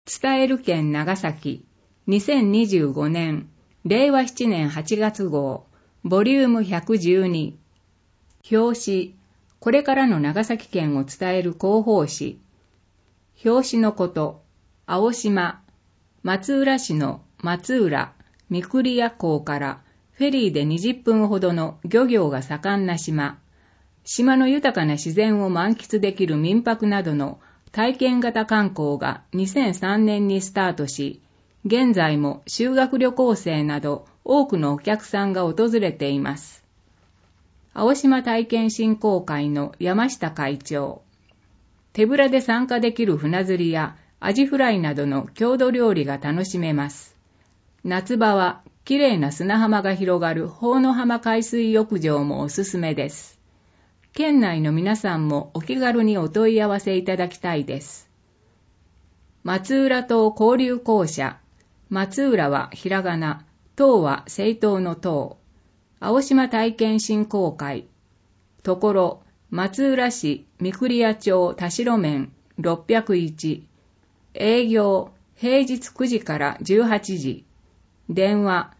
伝える県長崎2025年令和7年8月号ボリューム112表紙これからの長崎県を伝える広報誌表紙のこと青島松浦市の松浦三栗屋港からフェリーで20分ほどの漁業が盛んな島の豊かな自然を満喫できる民泊などの体験型観光が2003年にスタートし、現在も修学旅行生など多くのお客さんが訪れています。青島体験振興会の山下会長、手ぶらで参加できる船釣りやアジフライなどの郷土料理が楽しめます。夏場はきれいな砂浜が広がる法の浜海水浴場もおすすめです。県内の皆さんもお気軽にお問い合わせいただきたいです。松浦島交流公社。松浦はひらがな、島は政党の党。青島体験振興会。ところ、松浦市三栗屋町田代面601。営業、平日9時から18時。電話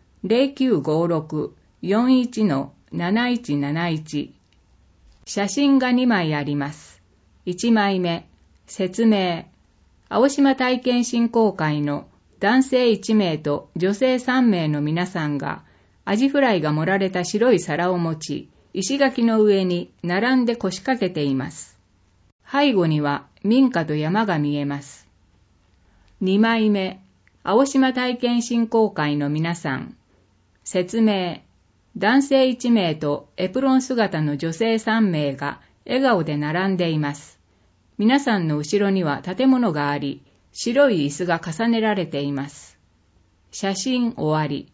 0956-41-7171。写真が2枚あります。1枚目、説明。青島体験振興会の男性1名と女性3名の皆さんが、アジフライが盛られた白い皿を持ち、石垣の上に並んで腰掛けています。背後には民家と山が見えます。2枚目、青島体験振興会の皆さん。説明。男性1名とエプロン姿の女性3名が笑顔で並んでいます。皆さんの後ろには建物があり、白い椅子が重ねられています。写真終わり。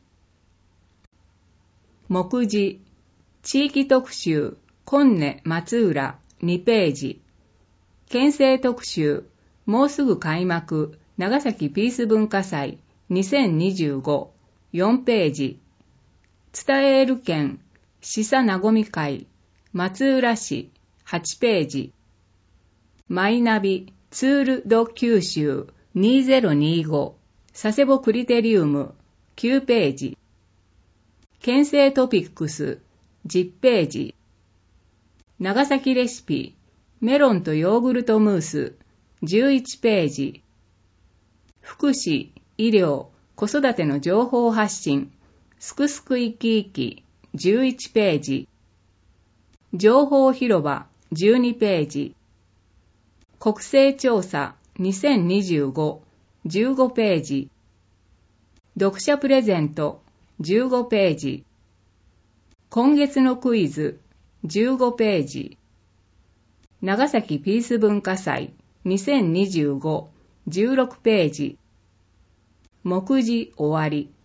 目次、地域特集、今根松浦2ページ。県政特集、もうすぐ開幕、長崎ピース文化祭2025、4ページ。伝える県、示唆なごみ会、松浦市、8ページ。マイナビ、ツールド九州2025、佐世保クリテリウム、9ページ。県政トピックス、10ページ。長崎レシピ、メロンとヨーグルトムース、11ページ。福祉、医療、子育ての情報発信、すくすく生き生き11ページ。情報広場12ページ。国勢調査2025 15ページ。読者プレゼント15ページ。今月のクイズ15ページ。長崎ピース文化祭2025 16ページ。目次終わり。